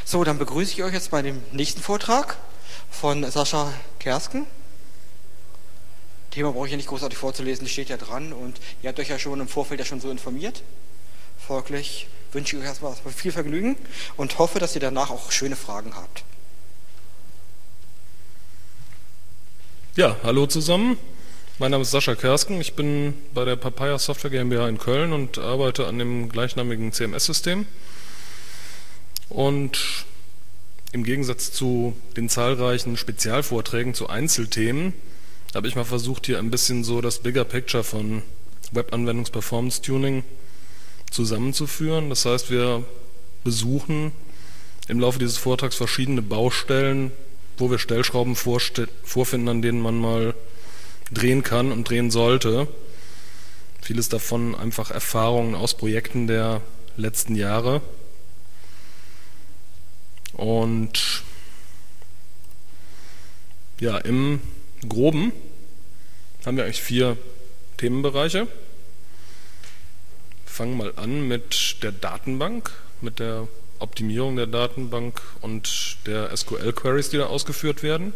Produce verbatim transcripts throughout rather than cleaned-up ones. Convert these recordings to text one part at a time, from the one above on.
So, dann begrüße ich euch jetzt bei dem nächsten Vortrag von Sascha Kersken. Thema brauche ich ja nicht großartig vorzulesen, das steht ja dran und ihr habt euch ja schon im Vorfeld ja schon so informiert. Folglich wünsche ich euch erstmal viel Vergnügen und hoffe, dass ihr danach auch schöne Fragen habt. Ja, hallo zusammen. Mein Name ist Sascha Kersken. Ich bin bei der Papaya Software GmbH in Köln und arbeite an dem gleichnamigen C M S-System. Und im Gegensatz zu den zahlreichen Spezialvorträgen zu Einzelthemen habe ich mal versucht, hier ein bisschen so das Bigger Picture von Web-Anwendungs-Performance-Tuning zusammenzuführen. Das heißt, wir besuchen im Laufe dieses Vortrags verschiedene Baustellen, wo wir Stellschrauben vorfinden, an denen man mal drehen kann und drehen sollte. Vieles davon einfach Erfahrungen aus Projekten der letzten Jahre. Und ja, im Groben haben wir eigentlich vier Themenbereiche. Wir fangen mal an mit der Datenbank, mit der Optimierung der Datenbank und der S Q L-Queries, die da ausgeführt werden.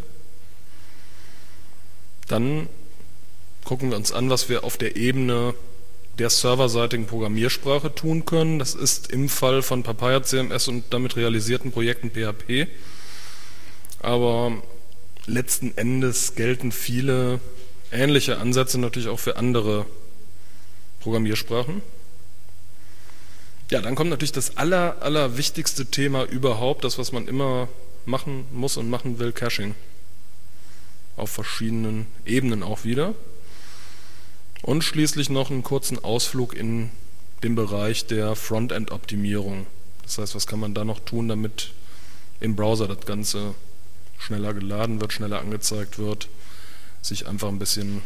Dann gucken wir uns an, was wir auf der Ebene der serverseitigen Programmiersprache tun können. Das ist im Fall von Papaya C M S und damit realisierten Projekten P H P. Aber letzten Endes gelten viele ähnliche Ansätze natürlich auch für andere Programmiersprachen. Ja, dann kommt natürlich das aller, aller wichtigste Thema überhaupt, das, was man immer machen muss und machen will, Caching. Auf verschiedenen Ebenen auch wieder. Und schließlich noch einen kurzen Ausflug in den Bereich der Frontend-Optimierung. Das heißt, was kann man da noch tun, damit im Browser das Ganze schneller geladen wird, schneller angezeigt wird, sich einfach ein bisschen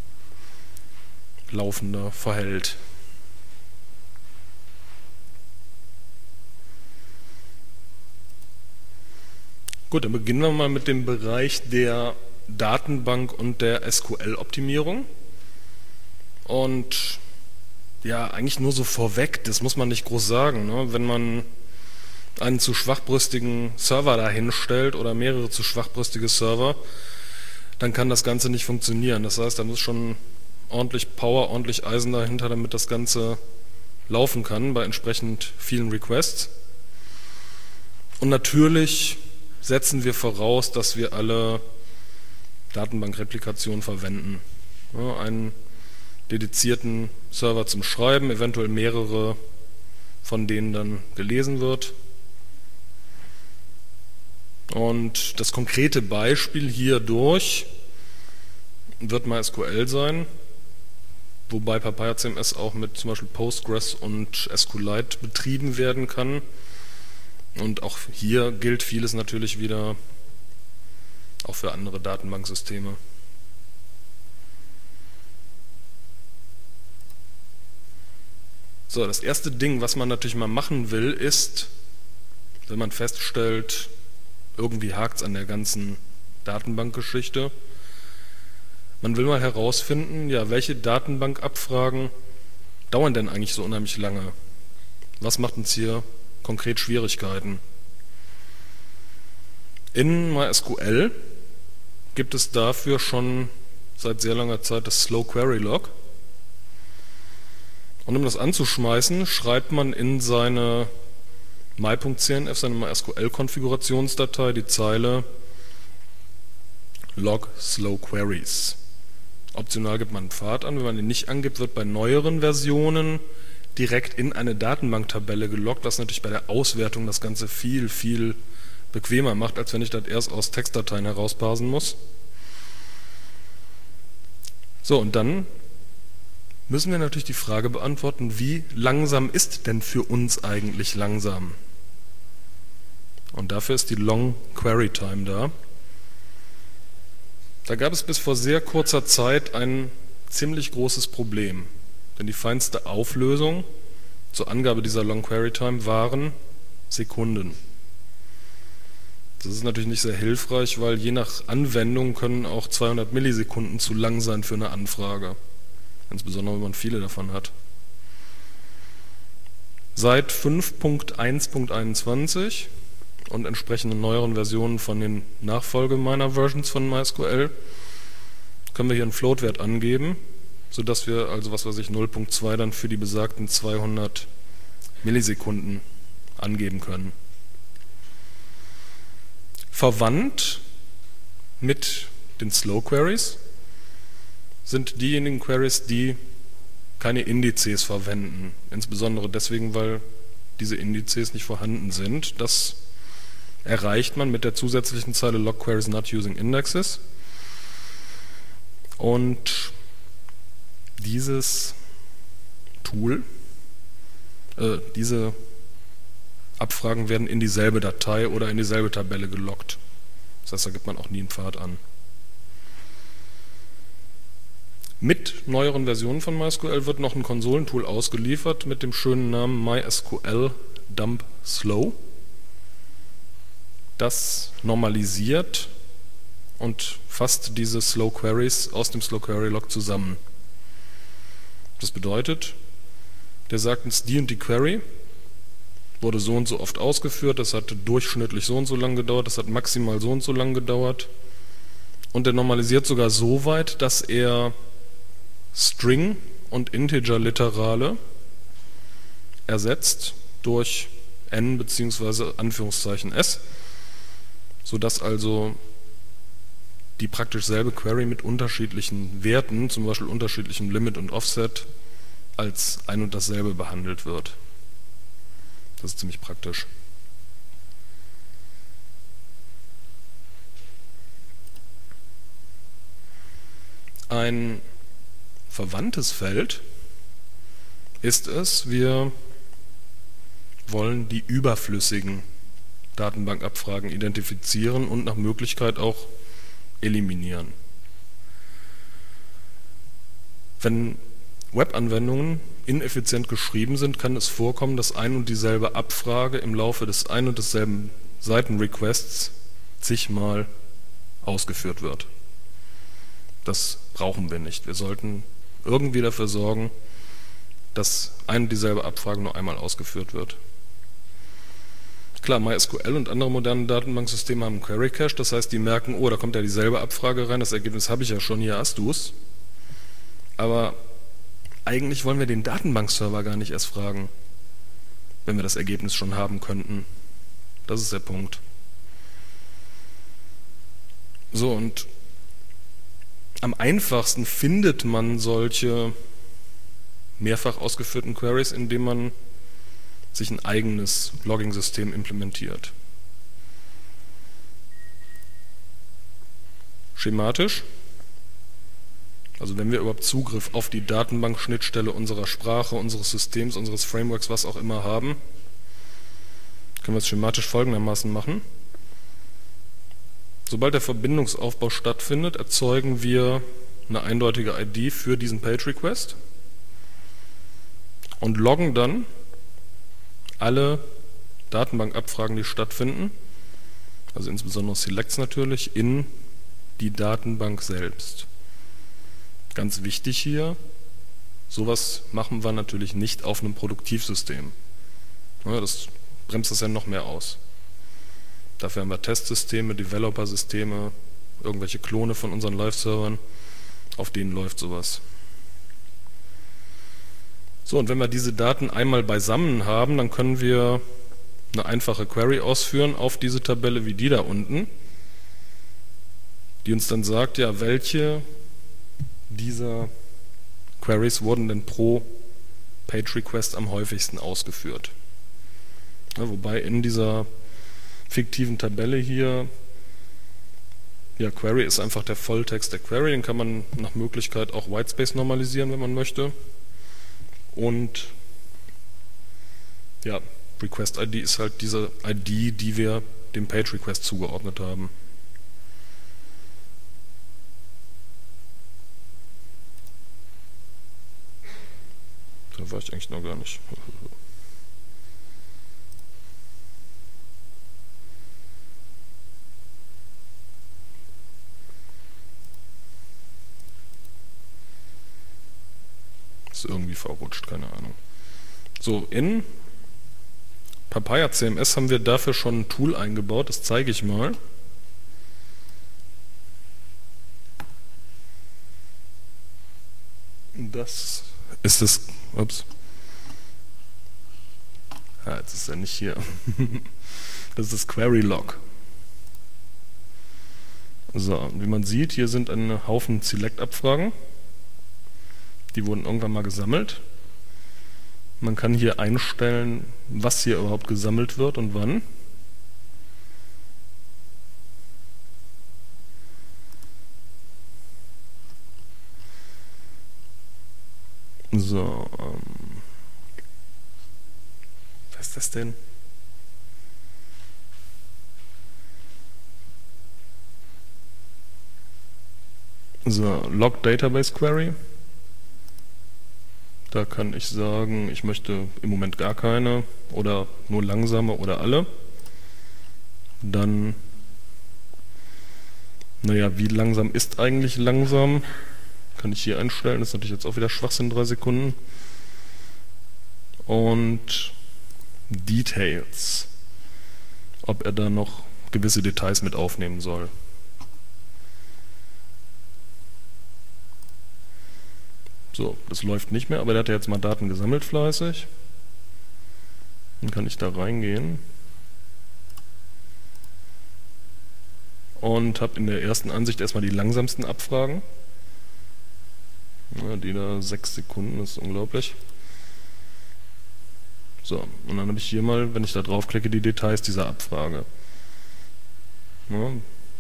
laufender verhält. Gut, dann beginnen wir mal mit dem Bereich der Datenbank und der S Q L-Optimierung. Und ja, eigentlich nur so vorweg, das muss man nicht groß sagen, ne? Wenn man einen zu schwachbrüstigen Server dahin stellt oder mehrere zu schwachbrüstige Server, dann kann das Ganze nicht funktionieren. Das heißt, da muss schon ordentlich Power, ordentlich Eisen dahinter, damit das Ganze laufen kann bei entsprechend vielen Requests. Und natürlich setzen wir voraus, dass wir alle Datenbankreplikationen verwenden. Ja, einen dedizierten Server zum Schreiben, eventuell mehrere, von denen dann gelesen wird. Und das konkrete Beispiel hierdurch wird MySQL sein, wobei Papaya C M S auch mit zum Beispiel Postgres und SQLite betrieben werden kann. Und auch hier gilt vieles natürlich wieder auch für andere Datenbanksysteme. So, das erste Ding, was man natürlich mal machen will, ist, wenn man feststellt, irgendwie hakt es an der ganzen Datenbankgeschichte, man will mal herausfinden, ja, welche Datenbankabfragen dauern denn eigentlich so unheimlich lange? Was macht uns hier konkret Schwierigkeiten? In MySQL gibt es dafür schon seit sehr langer Zeit das Slow Query Log. Und um das anzuschmeißen, schreibt man in seine my.cnf, seine MySQL-Konfigurationsdatei, die Zeile log slow queries. Optional gibt man einen Pfad an. Wenn man den nicht angibt, wird bei neueren Versionen direkt in eine Datenbanktabelle geloggt, was natürlich bei der Auswertung das Ganze viel, viel bequemer macht, als wenn ich das erst aus Textdateien herausparsen muss. So, und dann müssen wir natürlich die Frage beantworten, wie langsam ist denn für uns eigentlich langsam? Und dafür ist die Long Query Time da. Da gab es bis vor sehr kurzer Zeit ein ziemlich großes Problem, denn die feinste Auflösung zur Angabe dieser Long Query Time waren Sekunden. Das ist natürlich nicht sehr hilfreich, weil je nach Anwendung können auch zweihundert Millisekunden zu lang sein für eine Anfrage. Insbesondere, wenn man viele davon hat. Seit fünf Punkt eins Punkt einundzwanzig und entsprechenden neueren Versionen von den Nachfolge-Miner-Versions von MySQL können wir hier einen Float-Wert angeben, sodass wir also, was weiß ich, null Punkt zwei dann für die besagten zweihundert Millisekunden angeben können. Verwandt mit den Slow Queries sind diejenigen Queries, die keine Indizes verwenden. Insbesondere deswegen, weil diese Indizes nicht vorhanden sind. Das erreicht man mit der zusätzlichen Zeile log queries not using indexes. Und dieses Tool, äh, diese Abfragen werden in dieselbe Datei oder in dieselbe Tabelle geloggt. Das heißt, da gibt man auch nie einen Pfad an. Mit neueren Versionen von MySQL wird noch ein Konsolentool ausgeliefert mit dem schönen Namen MySQL Dump Slow. Das normalisiert und fasst diese Slow Queries aus dem Slow Query Log zusammen. Das bedeutet, der sagt uns, die und die Query wurde so und so oft ausgeführt, das hat durchschnittlich so und so lang gedauert, das hat maximal so und so lang gedauert. Und der normalisiert sogar so weit, dass er String und Integer-Literale ersetzt durch n bzw. Anführungszeichen s, sodass also die praktisch selbe Query mit unterschiedlichen Werten, zum Beispiel unterschiedlichem Limit und Offset, als ein und dasselbe behandelt wird. Das ist ziemlich praktisch. Ein verwandtes Feld ist es, wir wollen die überflüssigen Datenbankabfragen identifizieren und nach Möglichkeit auch eliminieren. Wenn Webanwendungen ineffizient geschrieben sind, kann es vorkommen, dass ein und dieselbe Abfrage im Laufe des ein und desselben Seitenrequests zigmal ausgeführt wird. Das brauchen wir nicht. Wir sollten irgendwie dafür sorgen, dass ein und dieselbe Abfrage nur einmal ausgeführt wird. Klar, MySQL und andere moderne Datenbanksysteme haben einen Query Cache, das heißt, die merken, oh, da kommt ja dieselbe Abfrage rein, das Ergebnis habe ich ja schon, hier hast du es. Aber eigentlich wollen wir den Datenbankserver gar nicht erst fragen, wenn wir das Ergebnis schon haben könnten. Das ist der Punkt. So, und am einfachsten findet man solche mehrfach ausgeführten Queries, indem man sich ein eigenes Logging-System implementiert. Schematisch, also wenn wir überhaupt Zugriff auf die Datenbank-Schnittstelle unserer Sprache, unseres Systems, unseres Frameworks, was auch immer haben, können wir es schematisch folgendermaßen machen. Sobald der Verbindungsaufbau stattfindet, erzeugen wir eine eindeutige I D für diesen Page-Request und loggen dann alle Datenbankabfragen, die stattfinden, also insbesondere Selects natürlich, in die Datenbank selbst. Ganz wichtig hier, sowas machen wir natürlich nicht auf einem Produktivsystem. Ja, das bremst das ja noch mehr aus. Dafür haben wir Testsysteme, Developer-Systeme, irgendwelche Klone von unseren Live-Servern, auf denen läuft sowas. So, und wenn wir diese Daten einmal beisammen haben, dann können wir eine einfache Query ausführen auf diese Tabelle wie die da unten, die uns dann sagt, ja, welche dieser Queries wurden denn pro Page-Request am häufigsten ausgeführt. Ja, wobei in dieser fiktiven Tabelle hier, ja, Query ist einfach der Volltext der Query, den kann man nach Möglichkeit auch Whitespace normalisieren, wenn man möchte. Und ja, Request I D ist halt diese I D, die wir dem Page Request zugeordnet haben. Da war ich eigentlich noch gar nicht. Ist irgendwie verrutscht, keine Ahnung. So, in Papaya C M S haben wir dafür schon ein Tool eingebaut, das zeige ich mal. Das ist das, ups, ah, jetzt ist er nicht hier. Das ist das Query Log. So, wie man sieht, hier sind ein Haufen Select-Abfragen. Die wurden irgendwann mal gesammelt. Man kann hier einstellen, was hier überhaupt gesammelt wird und wann. So, ähm, was ist das denn? So, Log Database Query. Da kann ich sagen, ich möchte im Moment gar keine oder nur langsame oder alle. Dann, naja, wie langsam ist eigentlich langsam? Kann ich hier einstellen, das ist natürlich jetzt auch wieder Schwachsinn, drei Sekunden. Und Details, ob er da noch gewisse Details mit aufnehmen soll. So, das läuft nicht mehr, aber der hat ja jetzt mal Daten gesammelt fleißig. Dann kann ich da reingehen und habe in der ersten Ansicht erstmal die langsamsten Abfragen. Ja, die da sechs Sekunden, das ist unglaublich. So, und dann habe ich hier mal, wenn ich da draufklicke, die Details dieser Abfrage. Ja.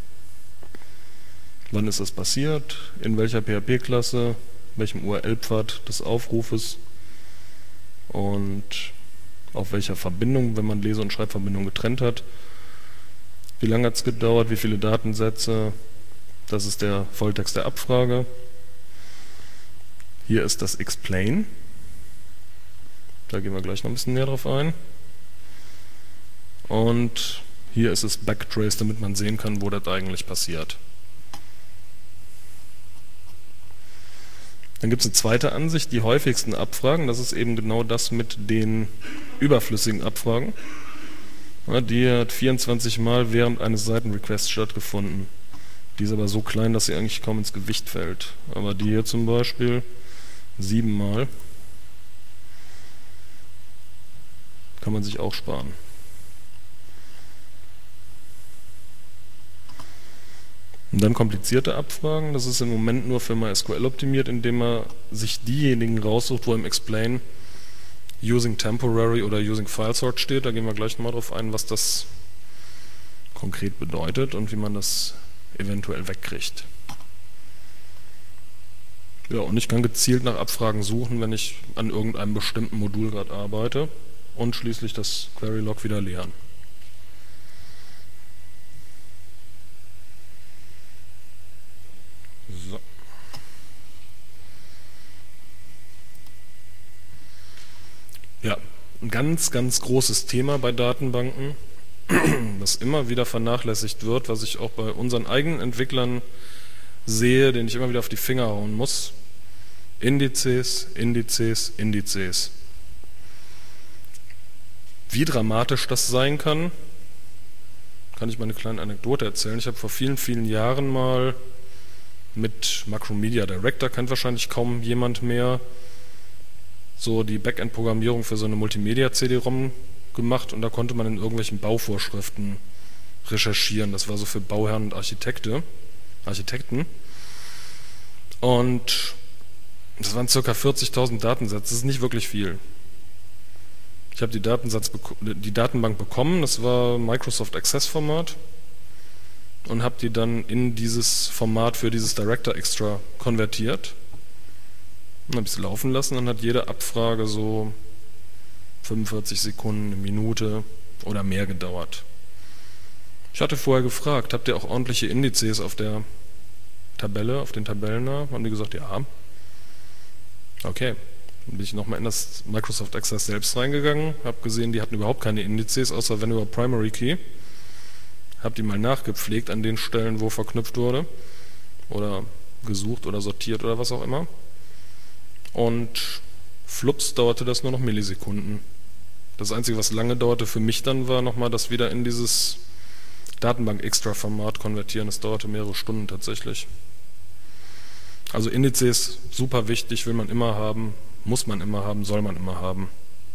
Wann ist das passiert? In welcher P H P-Klasse? Welchem U R L-Pfad des Aufrufes? Und auf welcher Verbindung, wenn man Lese- und Schreibverbindung getrennt hat? Wie lange hat es gedauert? Wie viele Datensätze? Das ist der Volltext der Abfrage. Hier ist das Explain. Da gehen wir gleich noch ein bisschen näher drauf ein. Und hier ist es Backtrace, damit man sehen kann, wo das eigentlich passiert. Dann gibt es eine zweite Ansicht, die häufigsten Abfragen. Das ist eben genau das mit den überflüssigen Abfragen. Ja, die hat vierundzwanzig Mal während eines Seitenrequests stattgefunden. Die ist aber so klein, dass sie eigentlich kaum ins Gewicht fällt. Aber die hier zum Beispiel sieben Mal kann man sich auch sparen. Und dann komplizierte Abfragen, das ist im Moment nur für MySQL optimiert, indem man sich diejenigen raussucht, wo im Explain Using Temporary oder Using File Sort steht. Da gehen wir gleich nochmal drauf ein, was das konkret bedeutet und wie man das eventuell wegkriegt. Ja, und ich kann gezielt nach Abfragen suchen, wenn ich an irgendeinem bestimmten Modul gerade arbeite und schließlich das Query Log wieder leeren. So. Ja, ein ganz, ganz großes Thema bei Datenbanken, das immer wieder vernachlässigt wird, was ich auch bei unseren eigenen Entwicklern sehe, den ich immer wieder auf die Finger hauen muss. Indizes, Indizes, Indizes. Wie dramatisch das sein kann, kann ich mal eine kleine Anekdote erzählen. Ich habe vor vielen, vielen Jahren mal mit Macromedia Director, kennt wahrscheinlich kaum jemand mehr, so die Backend-Programmierung für so eine Multimedia-C D-ROM gemacht und da konnte man in irgendwelchen Bauvorschriften recherchieren. Das war so für Bauherren und Architekte, Architekten. Und das waren ca. vierzigtausend Datensätze, das ist nicht wirklich viel. Ich habe die, Datensatz, die Datenbank bekommen, das war Microsoft Access-Format und habe die dann in dieses Format für dieses Director Extra konvertiert. Dann habe ich es laufen lassen, dann hat jede Abfrage so fünfundvierzig Sekunden, eine Minute oder mehr gedauert. Ich hatte vorher gefragt, habt ihr auch ordentliche Indizes auf der Tabelle, auf den Tabellen? Haben die gesagt, ja. Okay, dann bin ich nochmal in das Microsoft Access selbst reingegangen, habe gesehen, die hatten überhaupt keine Indizes, außer wenn über Primary Key. Habe die mal nachgepflegt an den Stellen, wo verknüpft wurde oder gesucht oder sortiert oder was auch immer. Und flups dauerte das nur noch Millisekunden. Das Einzige, was lange dauerte für mich dann, war nochmal das wieder in dieses Datenbank-Extra-Format konvertieren. Das dauerte mehrere Stunden tatsächlich. Also Indizes, super wichtig, will man immer haben, muss man immer haben, soll man immer haben.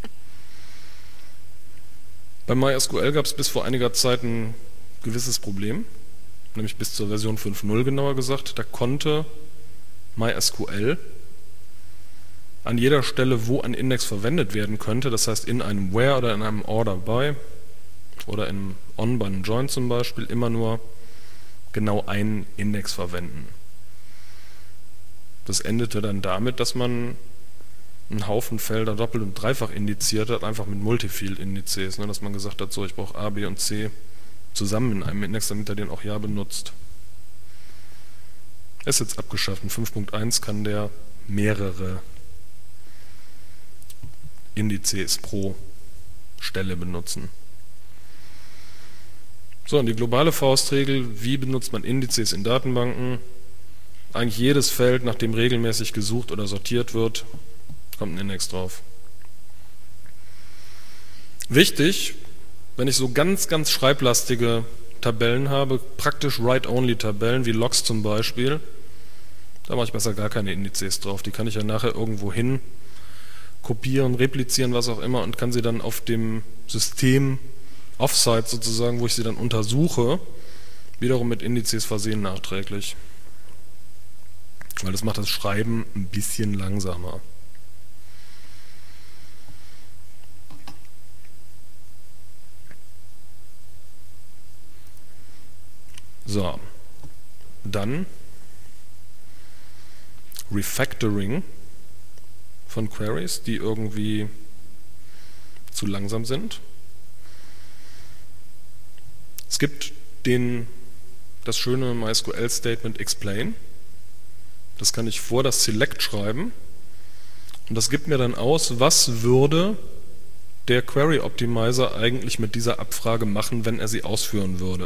Bei MySQL gab es bis vor einiger Zeit ein gewisses Problem, nämlich bis zur Version fünf Punkt null genauer gesagt. Da konnte MySQL an jeder Stelle, wo ein Index verwendet werden könnte, das heißt in einem Where oder in einem Order by oder in On bei einem Join zum Beispiel, immer nur genau einen Index verwenden. Das endete dann damit, dass man einen Haufen Felder doppelt und dreifach indiziert hat, einfach mit Multifield-Indizes, ne, dass man gesagt hat, so ich brauche A, B und C zusammen in einem Index, damit er den auch ja benutzt. Ist jetzt abgeschafft. In fünf Punkt eins kann der mehrere Indizes pro Stelle benutzen. So, und die globale Faustregel, wie benutzt man Indizes in Datenbanken? Eigentlich jedes Feld, nach dem regelmäßig gesucht oder sortiert wird, kommt ein Index drauf. Wichtig, wenn ich so ganz, ganz schreiblastige Tabellen habe, praktisch Write-Only-Tabellen, wie Logs zum Beispiel, da mache ich besser gar keine Indizes drauf. Die kann ich ja nachher irgendwo hin kopieren, replizieren, was auch immer, und kann sie dann auf dem System Offsite sozusagen, wo ich sie dann untersuche, wiederum mit Indizes versehen nachträglich. Weil das macht das Schreiben ein bisschen langsamer. So, dann Refactoring von Queries, die irgendwie zu langsam sind. Es gibt den, das schöne MySQL-Statement explain. Das kann ich vor das Select schreiben und das gibt mir dann aus, was würde der Query Optimizer eigentlich mit dieser Abfrage machen, wenn er sie ausführen würde.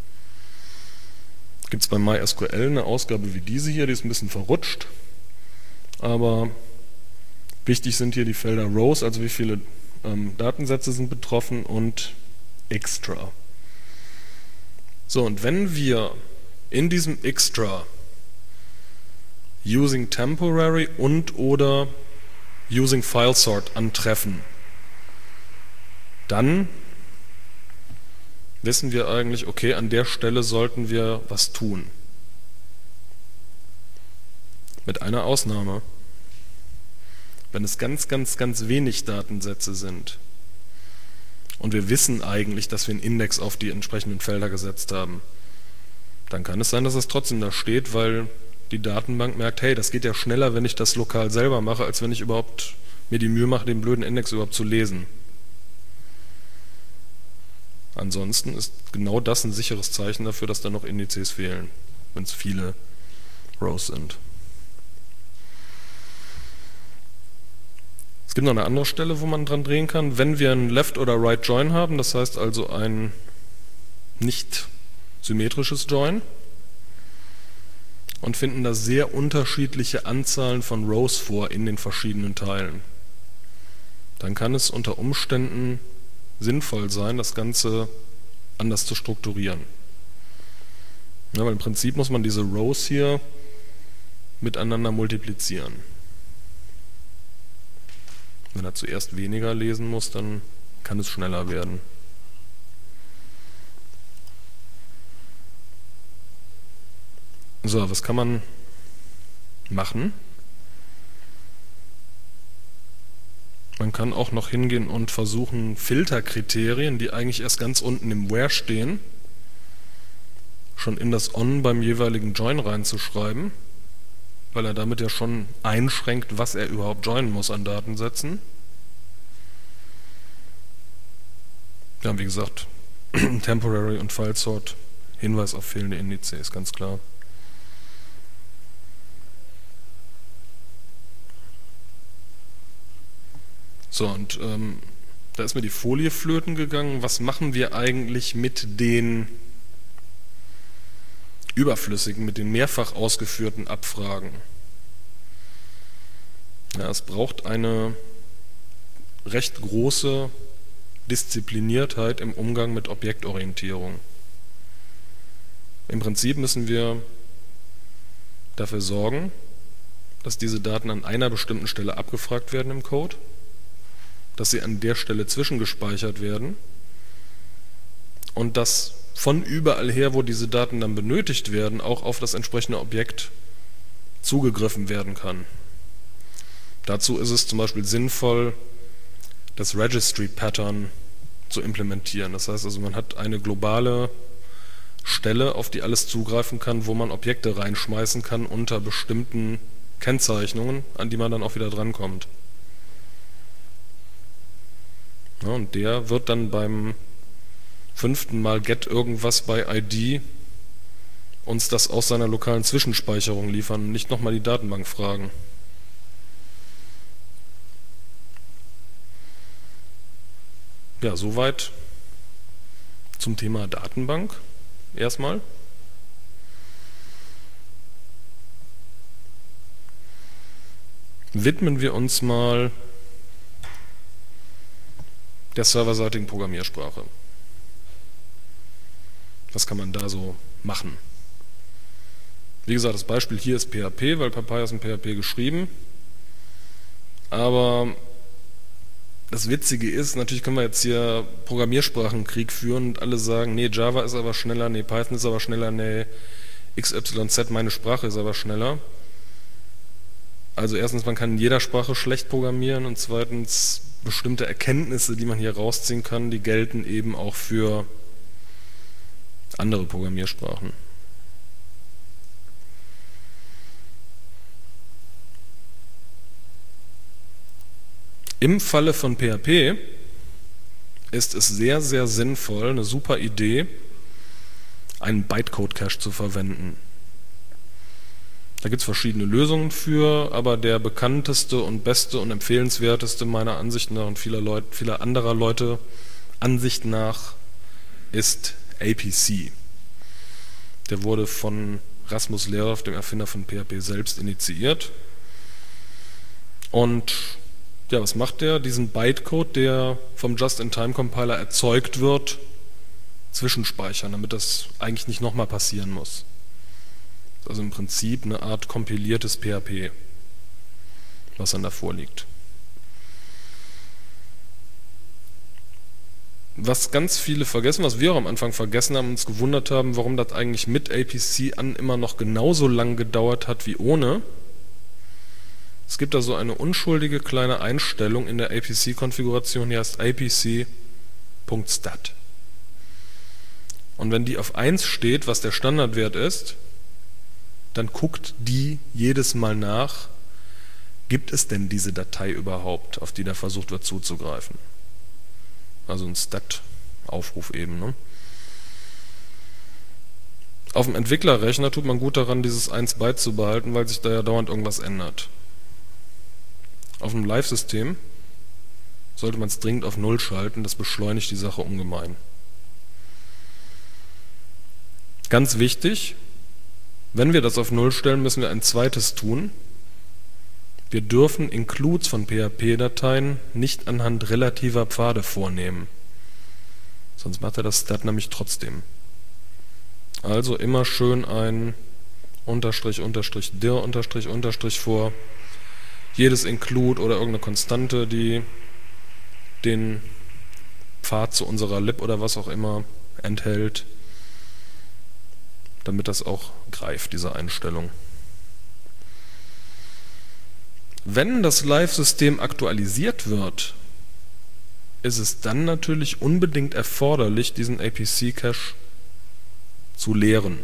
Gibt es bei MySQL eine Ausgabe wie diese hier, die ist ein bisschen verrutscht, aber wichtig sind hier die Felder Rows, also wie viele ähm, Datensätze sind betroffen, und Extra. So, und wenn wir in diesem Extra using temporary und oder using file sort antreffen, dann wissen wir eigentlich, okay, an der Stelle sollten wir was tun. Mit einer Ausnahme. Wenn es ganz, ganz, ganz wenig Datensätze sind und wir wissen eigentlich, dass wir einen Index auf die entsprechenden Felder gesetzt haben, dann kann es sein, dass es trotzdem da steht, weil die Datenbank merkt, hey, das geht ja schneller, wenn ich das lokal selber mache, als wenn ich überhaupt mir die Mühe mache, den blöden Index überhaupt zu lesen. Ansonsten ist genau das ein sicheres Zeichen dafür, dass da noch Indizes fehlen, wenn es viele Rows sind. Es gibt noch eine andere Stelle, wo man dran drehen kann. Wenn wir ein Left- oder Right-Join haben, das heißt also ein nicht symmetrisches Join, und finden da sehr unterschiedliche Anzahlen von Rows vor in den verschiedenen Teilen, dann kann es unter Umständen sinnvoll sein, das Ganze anders zu strukturieren. Ja, weil im Prinzip muss man diese Rows hier miteinander multiplizieren. Wenn er zuerst weniger lesen muss, dann kann es schneller werden. So, was kann man machen? Man kann auch noch hingehen und versuchen, Filterkriterien, die eigentlich erst ganz unten im Where stehen, schon in das On beim jeweiligen Join reinzuschreiben, weil er damit ja schon einschränkt, was er überhaupt joinen muss an Datensätzen. Ja, wie gesagt, Temporary und File Sort, Hinweis auf fehlende Indizes, ganz klar. So, und ähm, da ist mir die Folie flöten gegangen. Was machen wir eigentlich mit den überflüssigen, mit den mehrfach ausgeführten Abfragen? Ja, es braucht eine recht große Diszipliniertheit im Umgang mit Objektorientierung. Im Prinzip müssen wir dafür sorgen, dass diese Daten an einer bestimmten Stelle abgefragt werden im Code, dass sie an der Stelle zwischengespeichert werden und dass von überall her, wo diese Daten dann benötigt werden, auch auf das entsprechende Objekt zugegriffen werden kann. Dazu ist es zum Beispiel sinnvoll, das Registry Pattern zu implementieren. Das heißt also, man hat eine globale Stelle, auf die alles zugreifen kann, wo man Objekte reinschmeißen kann unter bestimmten Kennzeichnungen, an die man dann auch wieder drankommt. Ja, und der wird dann beim fünften Mal get irgendwas bei I D uns das aus seiner lokalen Zwischenspeicherung liefern und nicht nochmal die Datenbank fragen. Ja, soweit zum Thema Datenbank erstmal. Widmen wir uns mal der serverseitigen Programmiersprache. Was kann man da so machen? Wie gesagt, das Beispiel hier ist P H P, weil Papaya ist in P H P geschrieben. Aber das Witzige ist, natürlich können wir jetzt hier Programmiersprachenkrieg führen und alle sagen, nee, Java ist aber schneller, nee, Python ist aber schneller, nee, X Y Z, meine Sprache ist aber schneller. Also erstens, man kann in jeder Sprache schlecht programmieren und zweitens, bestimmte Erkenntnisse, die man hier rausziehen kann, die gelten eben auch für andere Programmiersprachen. Im Falle von P H P ist es sehr, sehr sinnvoll, eine super Idee, einen Bytecode-Cache zu verwenden. Da gibt es verschiedene Lösungen für, aber der bekannteste und beste und empfehlenswerteste meiner Ansicht nach und vieler, Leute, vieler anderer Leute Ansicht nach ist A P C. Der wurde von Rasmus Lerov, dem Erfinder von P H P, selbst initiiert. Und ja, was macht der? Diesen Bytecode, der vom Just-in-Time-Compiler erzeugt wird, zwischenspeichern, damit das eigentlich nicht nochmal passieren muss. Also im Prinzip eine Art kompiliertes P H P, was dann davor liegt. Was ganz viele vergessen, was wir auch am Anfang vergessen haben, uns gewundert haben, warum das eigentlich mit A P C an immer noch genauso lang gedauert hat wie ohne. Es gibt da so eine unschuldige kleine Einstellung in der A P C-Konfiguration, die heißt A P C.stat. Und wenn die auf eins steht, was der Standardwert ist, dann guckt die jedes Mal nach, gibt es denn diese Datei überhaupt, auf die da versucht wird zuzugreifen. Also ein Stat-Aufruf eben. Ne? Auf dem Entwicklerrechner tut man gut daran, dieses eins beizubehalten, weil sich da ja dauernd irgendwas ändert. Auf dem Live-System sollte man es dringend auf null schalten, das beschleunigt die Sache ungemein. Ganz wichtig, wenn wir das auf null stellen, müssen wir ein zweites tun. Wir dürfen Includes von P H P-Dateien nicht anhand relativer Pfade vornehmen. Sonst macht er das Stat nämlich trotzdem. Also immer schön ein Unterstrich, Unterstrich, dir, Unterstrich, Unterstrich vor. Jedes Include oder irgendeine Konstante, die den Pfad zu unserer Lib oder was auch immer enthält, damit das auch greift, diese Einstellung. Wenn das Live-System aktualisiert wird, ist es dann natürlich unbedingt erforderlich, diesen A P C-Cache zu leeren.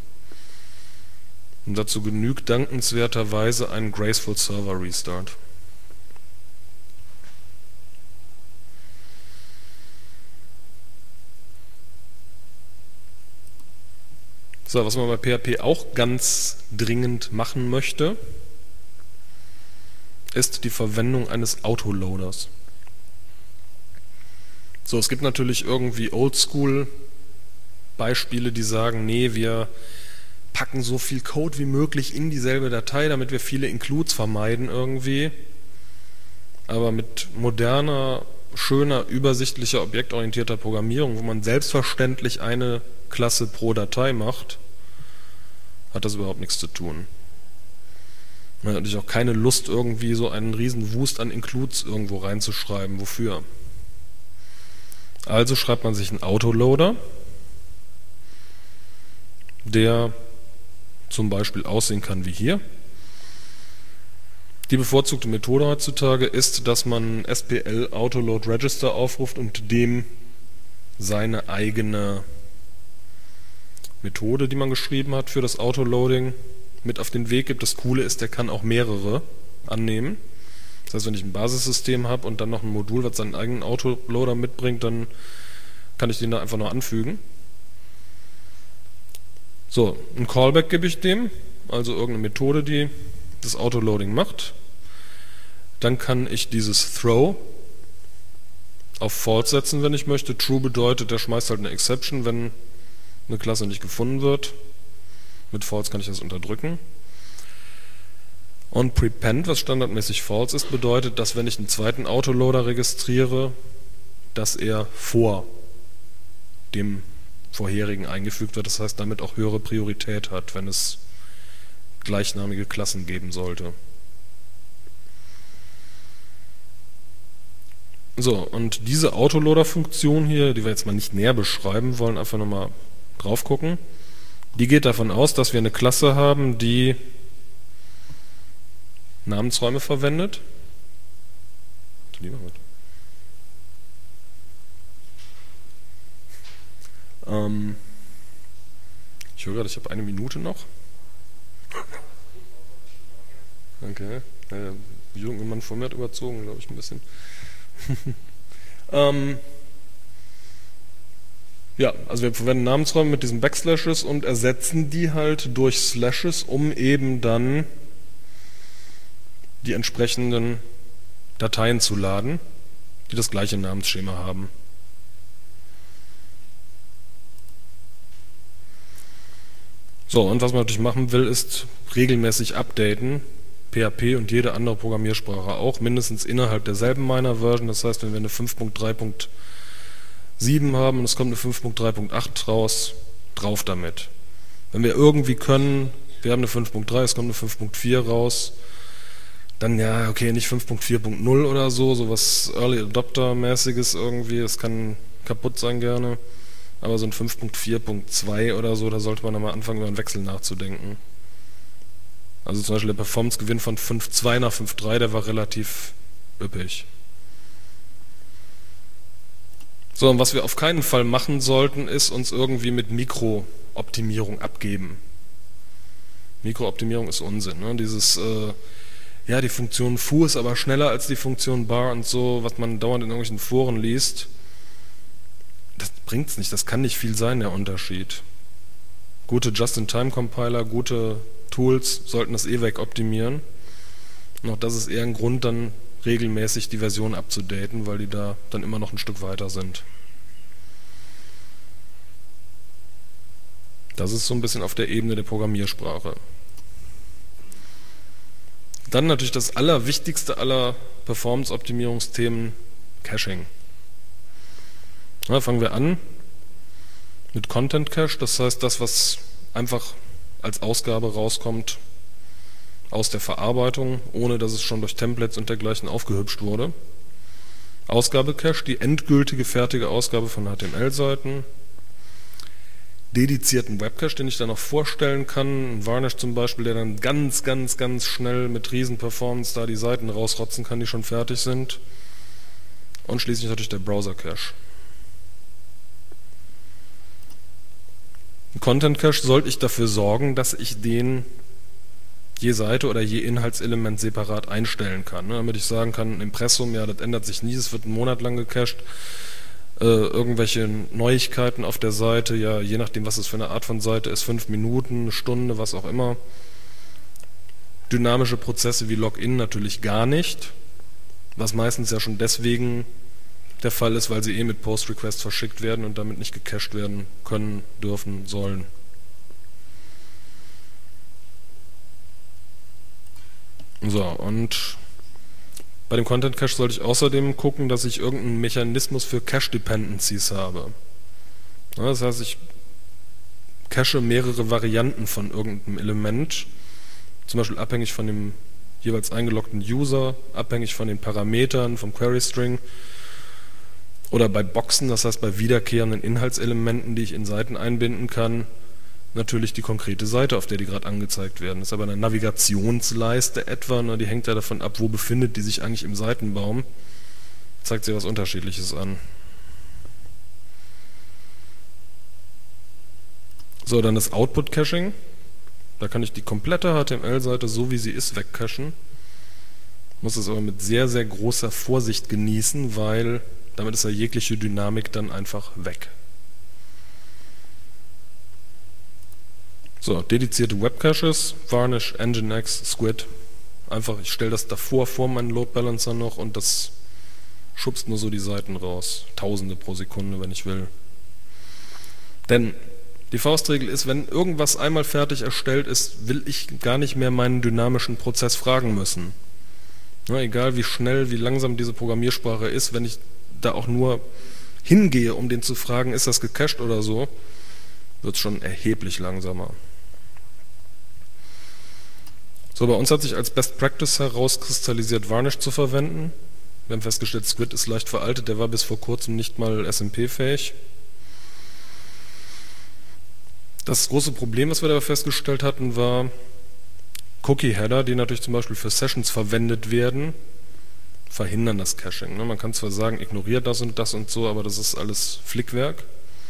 Und dazu genügt dankenswerterweise ein Graceful Server Restart. So, was man bei P H P auch ganz dringend machen möchte, ist die Verwendung eines Autoloaders. So, es gibt natürlich irgendwie Oldschool-Beispiele, die sagen, nee, wir packen so viel Code wie möglich in dieselbe Datei, damit wir viele Includes vermeiden irgendwie. Aber mit moderner schöner, übersichtlicher, objektorientierter Programmierung, wo man selbstverständlich eine Klasse pro Datei macht, hat das überhaupt nichts zu tun. Man hat natürlich auch keine Lust, irgendwie so einen riesen Wust an Includes irgendwo reinzuschreiben. Wofür? Also schreibt man sich einen Autoloader, der zum Beispiel aussehen kann wie hier. Die bevorzugte Methode heutzutage ist, dass man S P L Autoload Register aufruft und dem seine eigene Methode, die man geschrieben hat für das Autoloading, mit auf den Weg gibt. Das Coole ist, der kann auch mehrere annehmen. Das heißt, wenn ich ein Basissystem habe und dann noch ein Modul, was seinen eigenen Autoloader mitbringt, dann kann ich den da einfach noch anfügen. So, ein Callback gebe ich dem, also irgendeine Methode, die das Autoloading macht. Dann kann ich dieses Throw auf False setzen, wenn ich möchte. True bedeutet, der schmeißt halt eine Exception, wenn eine Klasse nicht gefunden wird. Mit False kann ich das unterdrücken. Und Prepend, was standardmäßig False ist, bedeutet, dass wenn ich einen zweiten Autoloader registriere, dass er vor dem vorherigen eingefügt wird. Das heißt, damit auch höhere Priorität hat, wenn es gleichnamige Klassen geben sollte. So, und diese Autoloader-Funktion hier, die wir jetzt mal nicht näher beschreiben wollen, einfach nochmal drauf gucken, die geht davon aus, dass wir eine Klasse haben, die Namensräume verwendet. Ähm, ich höre gerade, ich habe eine Minute noch. Okay. Der junge Mann vor mir hat überzogen, glaube ich, ein bisschen. ähm, ja, also wir verwenden Namensräume mit diesen Backslashes und ersetzen die halt durch Slashes, um eben dann die entsprechenden Dateien zu laden, die das gleiche Namensschema haben. So, und was man natürlich machen will, ist regelmäßig updaten. P H P und jede andere Programmiersprache auch, mindestens innerhalb derselben Miner-Version. Das heißt, wenn wir eine fünf Punkt drei Punkt sieben haben und es kommt eine fünf Punkt drei Punkt acht raus, drauf damit. Wenn wir irgendwie können, wir haben eine fünf Punkt drei, es kommt eine fünf Punkt vier raus, dann ja, okay, nicht fünf Punkt vier Punkt null oder so, sowas Early Adopter-mäßiges irgendwie, das kann kaputt sein gerne, aber so ein fünf Punkt vier Punkt zwei oder so, da sollte man dann mal anfangen, über einen Wechsel nachzudenken. Also zum Beispiel der Performance-Gewinn von fünf Punkt zwei nach fünf Punkt drei, der war relativ üppig. So, und was wir auf keinen Fall machen sollten, ist uns irgendwie mit Mikrooptimierung abgeben. Mikrooptimierung ist Unsinn. Ne? Dieses, äh, ja, die Funktion foo ist aber schneller als die Funktion bar und so, was man dauernd in irgendwelchen Foren liest, das bringt's nicht. Das kann nicht viel sein, der Unterschied. Gute Just-in-Time-Compiler, gute Tools sollten das eh wegoptimieren. Und auch das ist eher ein Grund, dann regelmäßig die Version abzudaten, weil die da dann immer noch ein Stück weiter sind. Das ist so ein bisschen auf der Ebene der Programmiersprache. Dann natürlich das allerwichtigste aller Performance-Optimierungsthemen, Caching. Na, fangen wir an mit Content Cache, das heißt das, was einfach als Ausgabe rauskommt aus der Verarbeitung, ohne dass es schon durch Templates und dergleichen aufgehübscht wurde. Ausgabe-Cache, die endgültige, fertige Ausgabe von H T M L-Seiten. Dedizierten Webcache, den ich dann noch vorstellen kann. Ein Varnish zum Beispiel, der dann ganz, ganz, ganz schnell mit Riesen-Performance da die Seiten rausrotzen kann, die schon fertig sind. Und schließlich natürlich der Browser-Cache. Ein Content-Cache sollte ich dafür sorgen, dass ich den je Seite oder je Inhaltselement separat einstellen kann. Ne? Damit ich sagen kann, ein Impressum, ja, das ändert sich nie, es wird einen Monat lang gecached. Äh, irgendwelche Neuigkeiten auf der Seite, ja, je nachdem, was es für eine Art von Seite ist, fünf Minuten, eine Stunde, was auch immer. Dynamische Prozesse wie Login natürlich gar nicht, was meistens ja schon deswegen der Fall ist, weil sie eh mit Post-Request verschickt werden und damit nicht gecached werden können, dürfen, sollen. So, und Bei dem Content Cache sollte ich außerdem gucken, dass ich irgendeinen Mechanismus für Cache Dependencies habe. Ja, das heißt, ich cache mehrere Varianten von irgendeinem Element, zum Beispiel abhängig von dem jeweils eingeloggten User, abhängig von den Parametern, vom Query String, oder bei Boxen, das heißt bei wiederkehrenden Inhaltselementen, die ich in Seiten einbinden kann, natürlich die konkrete Seite, auf der die gerade angezeigt werden. Das ist aber eine Navigationsleiste etwa, ne, die hängt ja davon ab, wo befindet die sich eigentlich im Seitenbaum. Zeigt sich was Unterschiedliches an. So, dann das Output-Caching. Da kann ich die komplette H T M L-Seite, so wie sie ist, wegcachen. Muss es aber mit sehr, sehr großer Vorsicht genießen, weil damit ist ja jegliche Dynamik dann einfach weg. So, dedizierte Webcaches, Varnish, Nginx, Squid. Einfach, ich stelle das davor, vor meinen Load Balancer noch und das schubst nur so die Seiten raus. Tausende pro Sekunde, wenn ich will. Denn die Faustregel ist, wenn irgendwas einmal fertig erstellt ist, will ich gar nicht mehr meinen dynamischen Prozess fragen müssen. Ja, egal wie schnell, wie langsam diese Programmiersprache ist, wenn ich da auch nur hingehe, um den zu fragen, ist das gecached oder so, wird es schon erheblich langsamer. So, bei uns hat sich als Best Practice herauskristallisiert, Varnish zu verwenden. Wir haben festgestellt, Squid ist leicht veraltet, der war bis vor kurzem nicht mal S M P-fähig. Das große Problem, was wir da festgestellt hatten, war Cookie-Header, die natürlich zum Beispiel für Sessions verwendet werden, verhindern das Caching. Man kann zwar sagen, ignoriert das und das und so, aber das ist alles Flickwerk.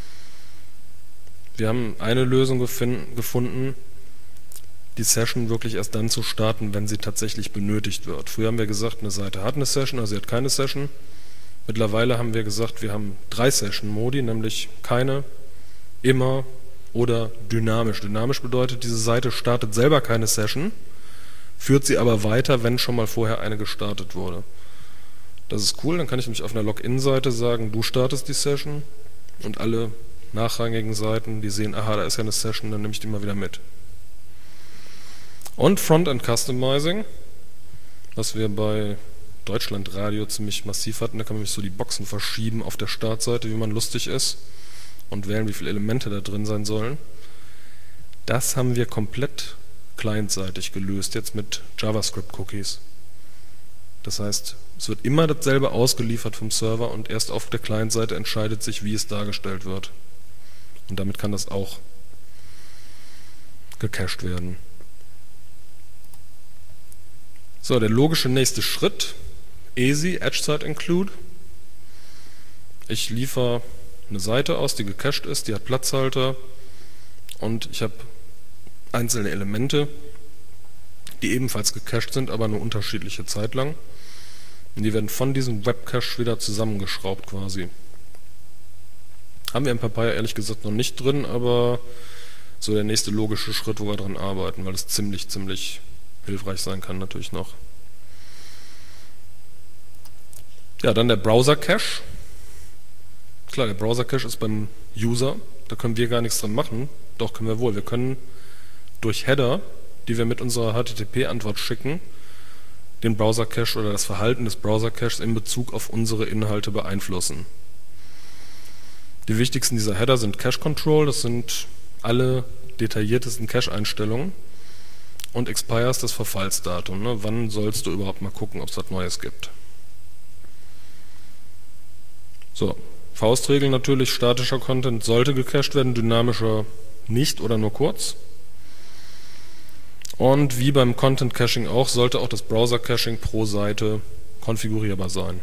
Wir haben eine Lösung gefunden, die Session wirklich erst dann zu starten, wenn sie tatsächlich benötigt wird. Früher haben wir gesagt, eine Seite hat eine Session, also sie hat keine Session. Mittlerweile haben wir gesagt, wir haben drei Session-Modi, nämlich keine, immer oder dynamisch. Dynamisch bedeutet, diese Seite startet selber keine Session, führt sie aber weiter, wenn schon mal vorher eine gestartet wurde. Das ist cool, dann kann ich nämlich auf einer Login-Seite sagen, du startest die Session und alle nachrangigen Seiten, die sehen, aha, da ist ja eine Session, dann nehme ich die mal wieder mit. Und Frontend Customizing, was wir bei Deutschlandradio ziemlich massiv hatten, da kann man nämlich so die Boxen verschieben auf der Startseite, wie man lustig ist, und wählen, wie viele Elemente da drin sein sollen. Das haben wir komplett clientseitig gelöst, jetzt mit JavaScript-Cookies. Das heißt, es wird immer dasselbe ausgeliefert vom Server und erst auf der Client-Seite entscheidet sich, wie es dargestellt wird. Und damit kann das auch gecached werden. So, der logische nächste Schritt, E S I, Edge Site Include. Ich liefere eine Seite aus, die gecached ist, die hat Platzhalter und ich habe einzelne Elemente, die ebenfalls gecached sind, aber eine unterschiedliche Zeit lang. Und die werden von diesem Webcache wieder zusammengeschraubt quasi. Haben wir im Papaya ehrlich gesagt noch nicht drin, aber so der nächste logische Schritt, wo wir dran arbeiten, weil es ziemlich, ziemlich hilfreich sein kann natürlich noch. Ja, dann der Browser-Cache. Klar, der Browser-Cache ist beim User, da können wir gar nichts dran machen, doch können wir wohl. Wir können durch Header, die wir mit unserer H T T P-Antwort schicken, den Browser-Cache oder das Verhalten des Browser-Caches in Bezug auf unsere Inhalte beeinflussen. Die wichtigsten dieser Header sind Cache-Control, das sind alle detailliertesten Cache-Einstellungen, und Expires, das Verfallsdatum. Ne? Wann sollst du überhaupt mal gucken, ob es was Neues gibt? So. Faustregel natürlich, statischer Content sollte gecached werden, dynamischer nicht oder nur kurz. Und wie beim Content Caching auch, sollte auch das Browser Caching pro Seite konfigurierbar sein.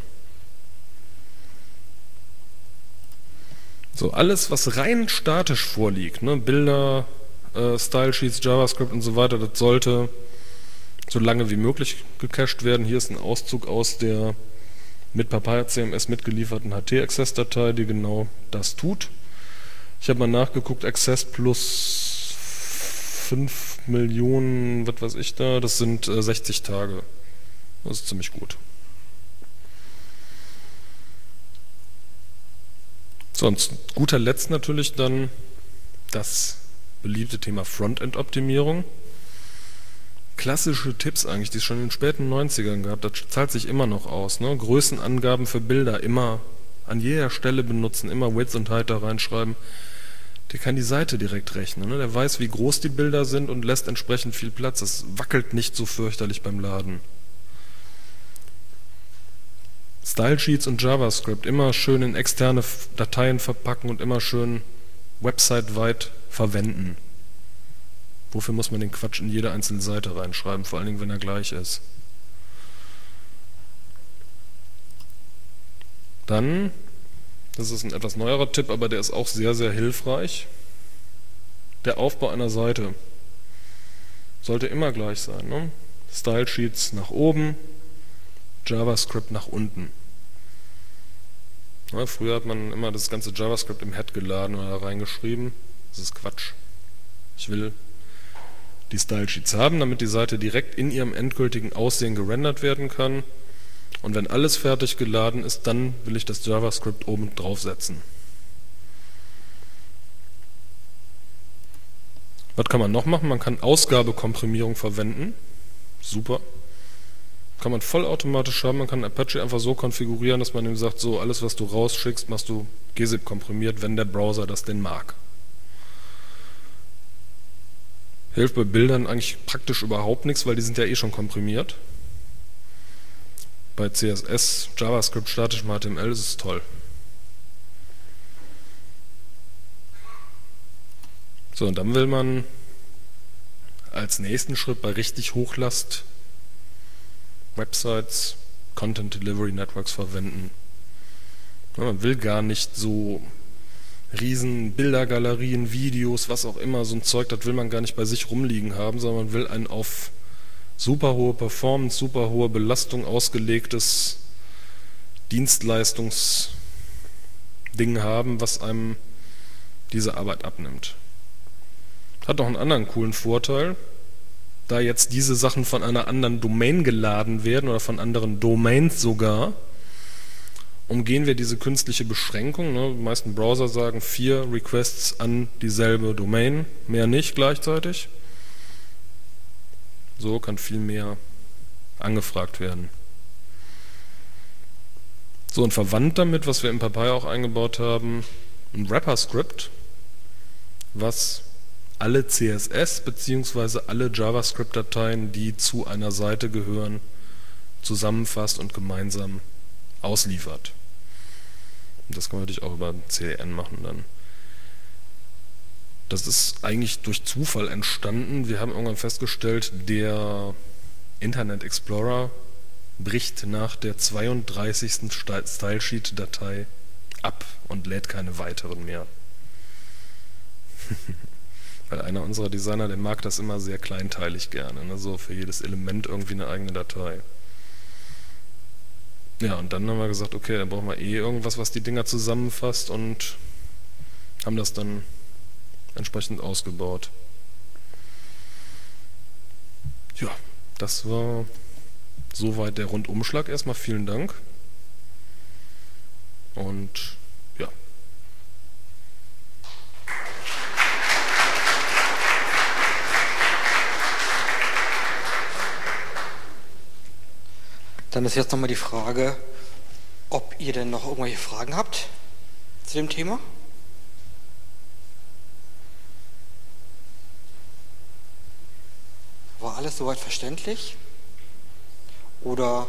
So, alles, was rein statisch vorliegt, ne, Bilder, äh, Style Sheets, JavaScript und so weiter, das sollte so lange wie möglich gecached werden. Hier ist ein Auszug aus der mit Papaya C M S mitgelieferten H T-Access-Datei, die genau das tut. Ich habe mal nachgeguckt, Access plus fünf Millionen, was weiß ich da, das sind äh, sechzig Tage. Das ist ziemlich gut. So, und zu guter Letzt natürlich dann das beliebte Thema Frontend-Optimierung. klassische Tipps eigentlich, die es schon in den späten neunzigern gab. Das zahlt sich immer noch aus. Ne? Größenangaben für Bilder immer an jeder Stelle benutzen, immer Width und Height da reinschreiben. Der kann die Seite direkt rechnen. Ne? Der weiß, wie groß die Bilder sind und lässt entsprechend viel Platz. Das wackelt nicht so fürchterlich beim Laden. Stylesheets und JavaScript immer schön in externe Dateien verpacken und immer schön website-weit verwenden. Wofür muss man den Quatsch in jede einzelne Seite reinschreiben, vor allen Dingen, wenn er gleich ist. Dann, das ist ein etwas neuerer Tipp, aber der ist auch sehr, sehr hilfreich. Der Aufbau einer Seite sollte immer gleich sein. Ne? Stylesheets nach oben, JavaScript nach unten. Ja, früher hat man immer das ganze JavaScript im Head geladen oder reingeschrieben. Das ist Quatsch. Ich will die Stylesheets haben, damit die Seite direkt in ihrem endgültigen Aussehen gerendert werden kann. Und wenn alles fertig geladen ist, dann will ich das JavaScript oben draufsetzen. Was kann man noch machen? Man kann Ausgabekomprimierung verwenden. Super. Kann man vollautomatisch haben. Man kann Apache einfach so konfigurieren, dass man ihm sagt, so alles, was du rausschickst, machst du G zip komprimiert, wenn der Browser das denn mag. Hilft bei Bildern eigentlich praktisch überhaupt nichts, weil die sind ja eh schon komprimiert. Bei C S S, JavaScript, statischem H T M L ist es toll. So, und dann will man als nächsten Schritt bei richtig Hochlast Websites, Content Delivery Networks verwenden. Ja, man will gar nicht so riesen Bildergalerien, Videos, was auch immer, so ein Zeug, das will man gar nicht bei sich rumliegen haben, sondern man will ein auf super hohe Performance, super hohe Belastung ausgelegtes Dienstleistungsding haben, was einem diese Arbeit abnimmt. Hat noch einen anderen coolen Vorteil. Da jetzt diese Sachen von einer anderen Domain geladen werden oder von anderen Domains sogar, umgehen wir diese künstliche Beschränkung. Ne? Die meisten Browser sagen vier Requests an dieselbe Domain, mehr nicht gleichzeitig. So kann viel mehr angefragt werden. So, und verwandt damit, was wir im Papaya auch eingebaut haben, ein Wrapper-Script, was alle C S S bzw. alle JavaScript-Dateien, die zu einer Seite gehören, zusammenfasst und gemeinsam ausliefert. Und das kann man natürlich auch über C D N machen dann. Das ist eigentlich durch Zufall entstanden. Wir haben irgendwann festgestellt, der Internet Explorer bricht nach der zweiunddreißigsten Stylesheet-Datei ab und lädt keine weiteren mehr. Weil einer unserer Designer, der mag das immer sehr kleinteilig gerne, ne? So für jedes Element irgendwie eine eigene Datei. Ja, und dann haben wir gesagt, okay, dann brauchen wir eh irgendwas, was die Dinger zusammenfasst, und haben das dann entsprechend ausgebaut. Ja, das war soweit der Rundumschlag. Erstmal vielen Dank. Und ja. Dann ist jetzt nochmal die Frage, ob ihr denn noch irgendwelche Fragen habt zu dem Thema? War alles soweit verständlich? Oder?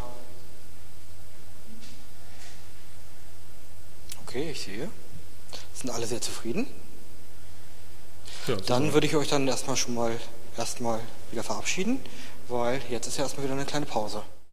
Okay, ich sehe. Sind alle sehr zufrieden? Ja, dann würde ich euch dann erstmal schon mal erstmal wieder verabschieden, weil jetzt ist ja erstmal wieder eine kleine Pause.